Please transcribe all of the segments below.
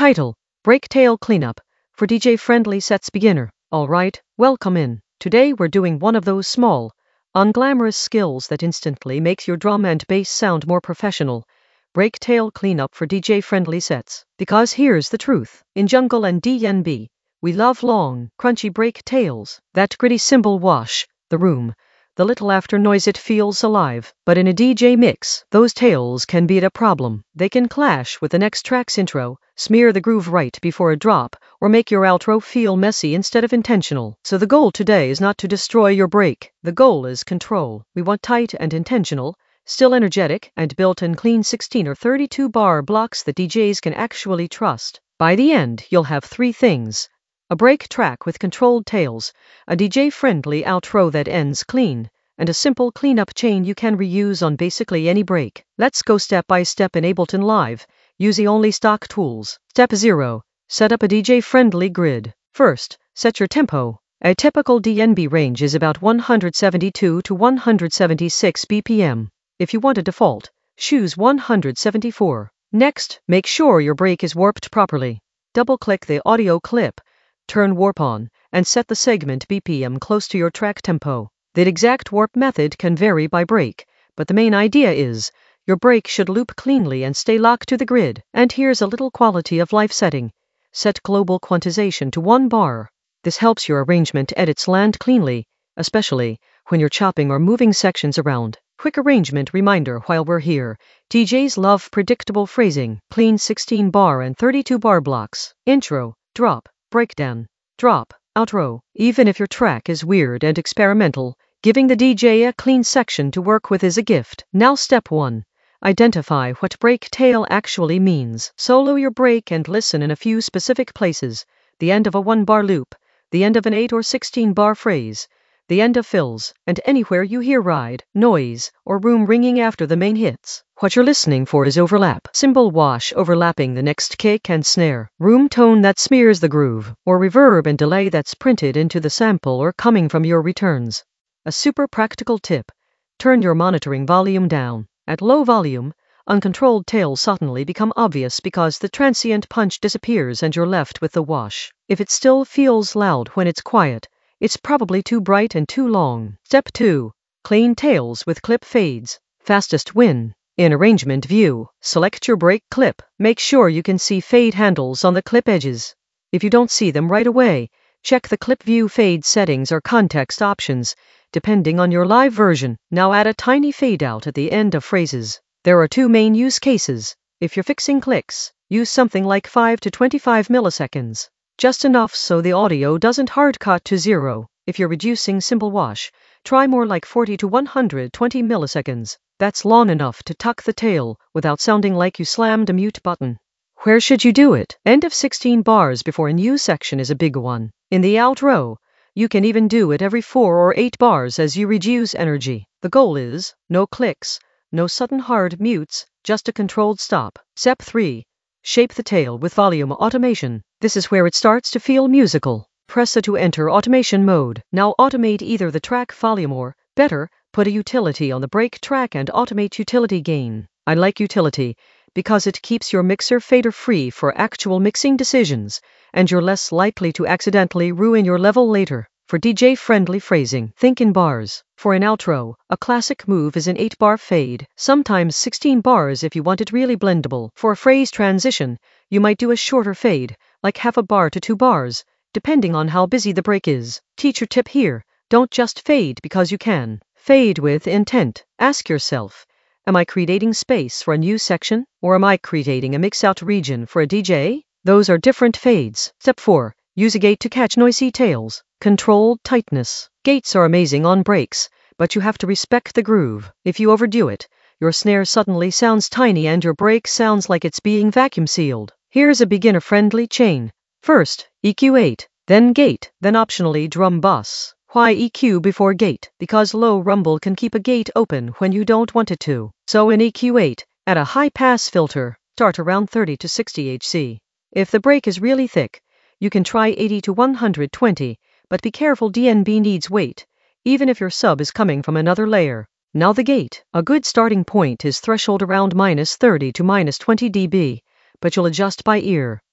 Title: Brake Tail Cleanup for DJ-friendly sets beginner. Alright, welcome in. Today we're doing one of those small, unglamorous skills that instantly makes your drum and bass sound more professional. Brake tail cleanup for DJ-friendly sets. Because here's the truth. In jungle and DnB, we love long, crunchy brake tails. That gritty cymbal wash the room. The little after noise, it feels alive. But in a DJ mix, those tails can be a problem. They can clash with the next track's intro, smear the groove right before a drop, or make your outro feel messy instead of intentional. So the goal today is not to destroy your break. The goal is control. We want tight and intentional, still energetic, and built-in clean 16 or 32 bar blocks that DJs can actually trust. By the end, you'll have three things: a break track with controlled tails, a DJ-friendly outro that ends clean, and a simple cleanup chain you can reuse on basically any break. Let's go step by step in Ableton Live, using only stock tools. Step 0. Set up a DJ-friendly grid. First, set your tempo. A typical DnB range is about 172 to 176 BPM. If you want a default, choose 174. Next, make sure your break is warped properly. Double-click the audio clip, turn warp on, and set the segment BPM close to your track tempo. The exact warp method can vary by break, but the main idea is your break should loop cleanly and stay locked to the grid. And here's a little quality of life setting. Set global quantization to 1 bar. This helps your arrangement edits land cleanly, especially when you're chopping or moving sections around. Quick arrangement reminder while we're here. DJs love predictable phrasing, clean 16 bar and 32 bar blocks. Intro, drop, breakdown, drop, outro. Even if your track is weird and experimental, giving the DJ a clean section to work with is a gift. Now step 1. Identify what break tail actually means. Solo your break and listen in a few specific places: the end of a 1-bar loop, the end of an 8 or 16-bar phrase, the end of fills, and anywhere you hear ride, noise, or room ringing after the main hits. What you're listening for is overlap. Cymbal wash overlapping the next kick and snare. Room tone that smears the groove, or reverb and delay that's printed into the sample or coming from your returns. A super practical tip: turn your monitoring volume down. At low volume, uncontrolled tails suddenly become obvious because the transient punch disappears and you're left with the wash. If it still feels loud when it's quiet, it's probably too bright and too long. Step 2. Clean tails with clip fades. Fastest win. In Arrangement View, select your break clip. Make sure you can see fade handles on the clip edges. If you don't see them right away, check the clip view fade settings or context options, depending on your live version. Now add a tiny fade out at the end of phrases. There are two main use cases. If you're fixing clicks, use something like 5 to 25 milliseconds. Just enough so the audio doesn't hard cut to 0. If you're reducing cymbal wash, try more like 40 to 120 milliseconds. That's long enough to tuck the tail without sounding like you slammed a mute button. Where should you do it? End of 16 bars before a new section is a big one. In the outro, you can even do it every 4 or 8 bars as you reduce energy. The goal is no clicks, no sudden hard mutes, just a controlled stop. Step 3. Shape the tail with volume automation. This is where it starts to feel musical. Press A to enter automation mode. Now automate either the track volume or, better, put a utility on the break track and automate utility gain. I like utility because it keeps your mixer fader free for actual mixing decisions, and you're less likely to accidentally ruin your level later. For DJ-friendly phrasing, think in bars. For an outro, a classic move is an 8-bar fade, sometimes 16 bars if you want it really blendable. For a phrase transition, you might do a shorter fade, like half a bar to 2 bars, depending on how busy the break is. Teacher tip here: don't just fade because you can. Fade with intent. Ask yourself, am I creating space for a new section, or am I creating a mix-out region for a DJ? Those are different fades. Step 4. Use a gate to catch noisy tails. Controlled tightness. Gates are amazing on breaks, but you have to respect the groove. If you overdo it, your snare suddenly sounds tiny and your break sounds like it's being vacuum sealed. Here's a beginner-friendly chain. First, EQ8, then gate, then optionally drum bus. Why EQ before gate? Because low rumble can keep a gate open when you don't want it to. So in EQ8, add a high-pass filter. Start around 30 to 60 Hz. If the break is really thick, you can try 80 to 120, but be careful, DnB needs weight, even if your sub is coming from another layer. Now the gate. A good starting point is threshold around -30 to -20 dB, but you'll adjust by ear.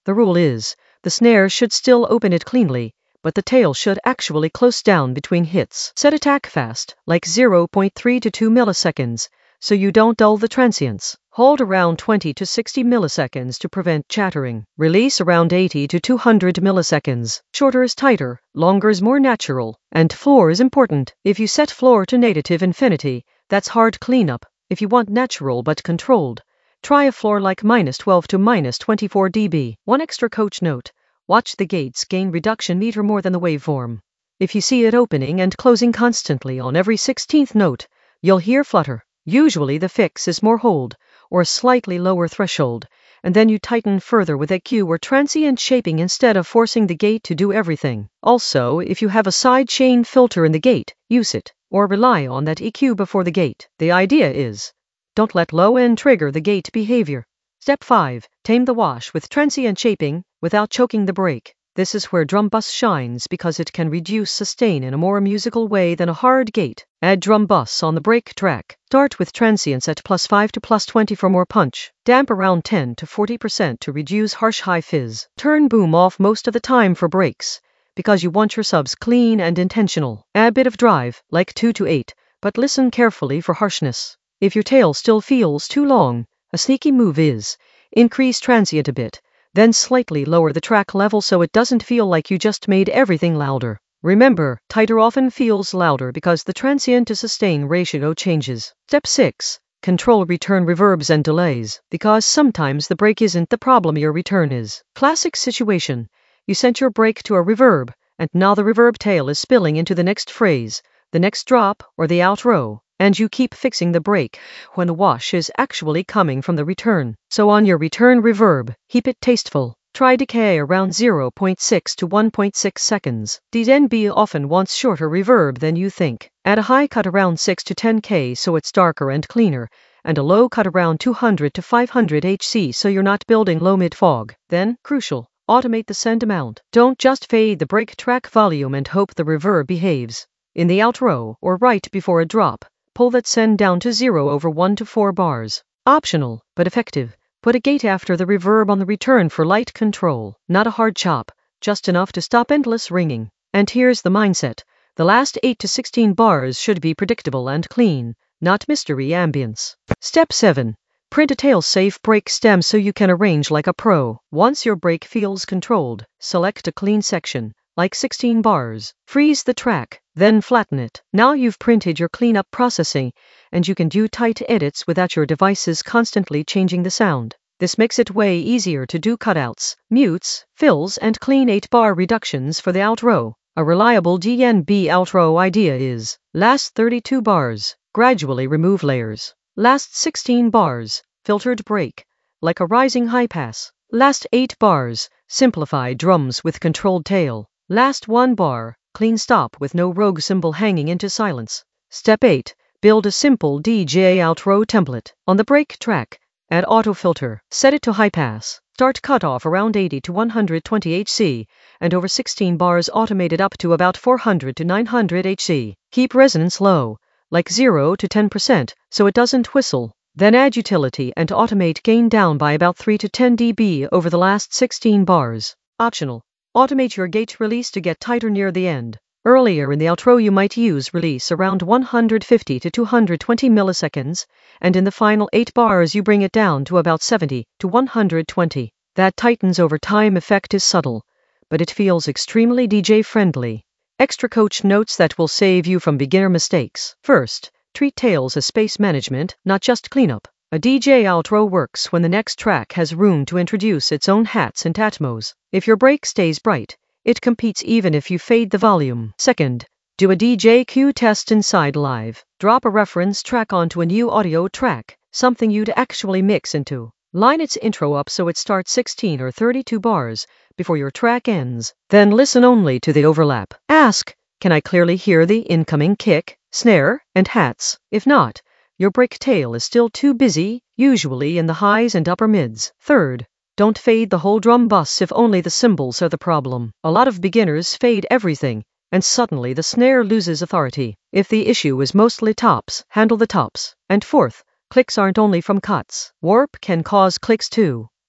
The rule is, the snare should still open it cleanly, but the tail should actually close down between hits. Set attack fast, like 0.3 to 2 milliseconds, so you don't dull the transients. Hold around 20 to 60 milliseconds to prevent chattering. Release around 80 to 200 milliseconds. Shorter is tighter, longer is more natural. And floor is important. If you set floor to negative infinity, that's hard cleanup. If you want natural but controlled, try a floor like -12 to -24 dB. One extra coach note: watch the gate's gain reduction meter more than the waveform. If you see it opening and closing constantly on every 16th note, you'll hear flutter. Usually the fix is more hold, or a slightly lower threshold, and then you tighten further with EQ or transient shaping instead of forcing the gate to do everything. Also, if you have a side chain filter in the gate, use it, or rely on that EQ before the gate. The idea is, don't let low end trigger the gate behavior. Step 5. Tame the wash with transient shaping without choking the brake. This is where drum bus shines because it can reduce sustain in a more musical way than a hard gate. Add drum bus on the brake track. Start with transients at +5 to +20 for more punch. Damp around 10 to 40% to reduce harsh high fizz. Turn boom off most of the time for brakes, because you want your subs clean and intentional. Add a bit of drive, like 2 to 8, but listen carefully for harshness. If your tail still feels too long, a sneaky move is, increase transient a bit, then slightly lower the track level so it doesn't feel like you just made everything louder. Remember, tighter often feels louder because the transient to sustain ratio changes. Step 6. Control return reverbs and delays, because sometimes the brake isn't the problem, your return is. Classic situation: you sent your brake to a reverb, and now the reverb tail is spilling into the next phrase, the next drop, or the outro, and you keep fixing the brake when the wash is actually coming from the return. So on your return reverb, keep it tasteful. Try decay around 0.6 to 1.6 seconds. DNB often wants shorter reverb than you think. Add a high cut around 6 to 10K so it's darker and cleaner, and a low cut around 200 to 500 HC so you're not building low mid fog. Then, crucial, automate the send amount. Don't just fade the brake track volume and hope the reverb behaves. In the outro, or right before a drop, pull that send down to 0 over 1 to 4 bars. Optional, but effective. Put a gate after the reverb on the return for light control. Not a hard chop, just enough to stop endless ringing. And here's the mindset: the last 8 to 16 bars should be predictable and clean, not mystery ambience. Step 7. Print a tail-safe brake stem so you can arrange like a pro. Once your brake feels controlled, select a clean section, like 16 bars. Freeze the track, then flatten it. Now you've printed your cleanup processing, and you can do tight edits without your devices constantly changing the sound. This makes it way easier to do cutouts, mutes, fills, and clean 8-bar reductions for the outro. A reliable DNB outro idea is: last 32 bars, gradually remove layers. Last 16 bars, filtered brake, like a rising high pass. Last 8 bars, simplify drums with controlled tail. Last 1 bar, clean stop with no rogue cymbal hanging into silence. Step 8. Build a simple DJ outro template. On the brake track, add auto filter. Set it to high pass. Start cutoff around 80 to 120 HC, and over 16 bars automate it up to about 400 to 900 HC. Keep resonance low, like 0 to 10%, so it doesn't whistle. Then add utility and automate gain down by about 3 to 10 dB over the last 16 bars. Optional. Automate your gate release to get tighter near the end. Earlier in the outro you might use release around 150 to 220 milliseconds, and in the final 8 bars you bring it down to about 70 to 120. That tightens over time effect is subtle, but it feels extremely DJ friendly. Extra coach notes that will save you from beginner mistakes. First, treat tails as space management, not just cleanup. A DJ outro works when the next track has room to introduce its own hats and atmos. If your brake stays bright, it competes even if you fade the volume. Second, do a DJ Q test inside Live. Drop a reference track onto a new audio track, something you'd actually mix into. Line its intro up so it starts 16 or 32 bars before your track ends. Then listen only to the overlap. Ask, can I clearly hear the incoming kick, snare, and hats? If not, your brake tail is still too busy, usually in the highs and upper mids. Third, don't fade the whole drum bus if only the cymbals are the problem. A lot of beginners fade everything, and suddenly the snare loses authority. If the issue is mostly tops, handle the tops. And fourth, clicks aren't only from cuts. Warp can cause clicks too.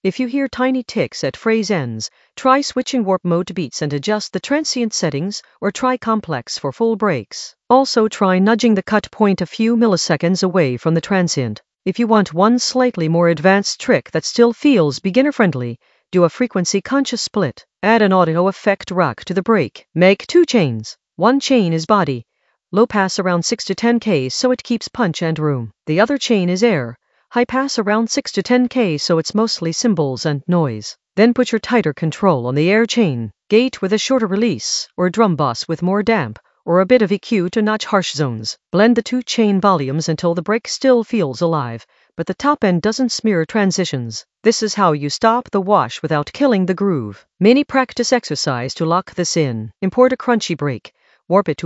If you hear tiny ticks at phrase ends, try switching warp mode to beats and adjust the transient settings, or try complex for full breaks. Also try nudging the cut point a few milliseconds away from the transient. If you want one slightly more advanced trick that still feels beginner-friendly, do a frequency-conscious split. Add an audio effect rack to the break. Make 2 chains. One chain is body, low pass around 6 to 10K so it keeps punch and room. The other chain is air, high pass around 6 to 10K so it's mostly cymbals and noise. Then put your tighter control on the air chain, gate with a shorter release, or drum bus with more damp, or a bit of EQ to notch harsh zones. Blend the 2 chain volumes until the break still feels alive, but the top end doesn't smear transitions. This is how you stop the wash without killing the groove. Mini practice exercise to lock this in. Import a crunchy break. Warp it to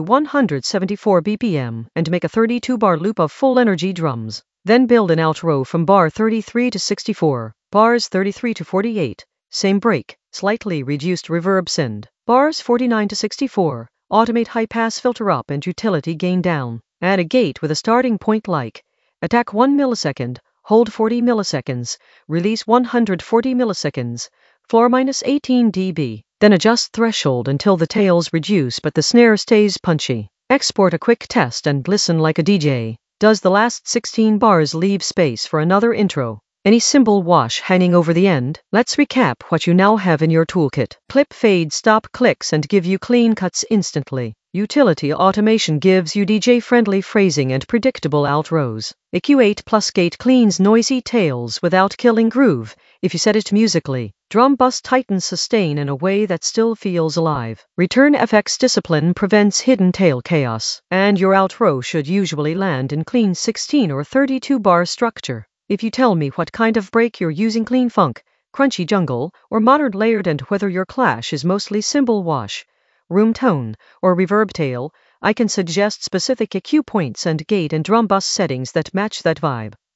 174 BPM and make a 32-bar loop of full energy drums. Then build an outro from bar 33 to 64, bars 33 to 48, same break, slightly reduced reverb send. Bars 49 to 64, automate high pass filter up and utility gain down. Add a gate with a starting point like attack 1 millisecond, hold 40 milliseconds, release 140 milliseconds, floor minus 18 dB. Then adjust threshold until the tails reduce but the snare stays punchy. Export a quick test and listen like a DJ. Does the last 16 bars leave space for another intro? Any cymbal wash hanging over the end? Let's recap what you now have in your toolkit. Clip, fade, stop clicks and give you clean cuts instantly. Utility automation gives you DJ-friendly phrasing and predictable outros. EQ8 Plus Gate cleans noisy tails without killing groove if you set it musically. Drum bus tightens sustain in a way that still feels alive. Return FX Discipline prevents hidden tail chaos. And your outro should usually land in clean 16 or 32 bar structure. If you tell me what kind of break you're using, clean funk, crunchy jungle, or modern layered, and whether your clash is mostly cymbal wash, room tone, or reverb tail, I can suggest specific EQ points and gate and drum bus settings that match that vibe.